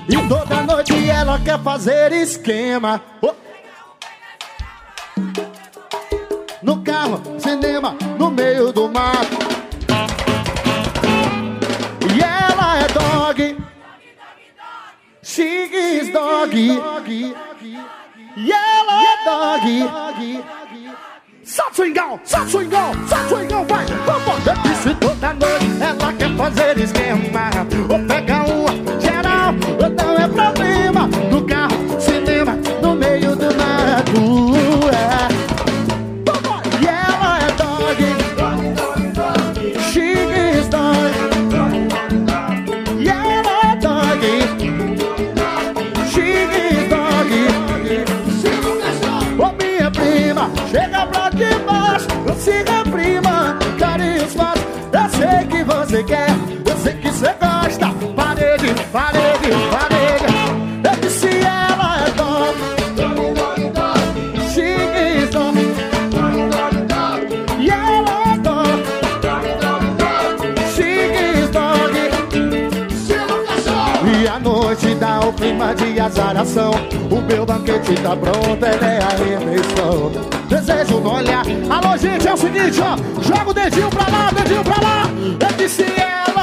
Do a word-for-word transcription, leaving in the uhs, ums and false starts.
E toda noite ela quer fazer esquema. Oh. No carro, cinema, no meio do mato. E ela é dog. She is dog. E ela é dog. Solta swingão, solta swingão, solta swingão, vai. Eu disse toda noite ela quer fazer esquema. Ou pega uma geral, ou não é problema. No carro, cinema, no meio do mato. É. E ela é dog. She is dog. E ela é dog. She is dog. Ô minha prima, chega pra debaixo, não se reprima. Carinhos fáceis, eu sei que você quer, eu sei que você gosta. Parede, parede, parede. Eu disse ela é dog. She is dog. E ela é dog. She is dog. E a noite dá o clima de azaração. O meu banquete tá pronto, ela é a refeição. Desejo no olhar. Alô, gente, é o seguinte, ó. Joga o dedinho pra lá, dedinho pra lá. Eu disse ela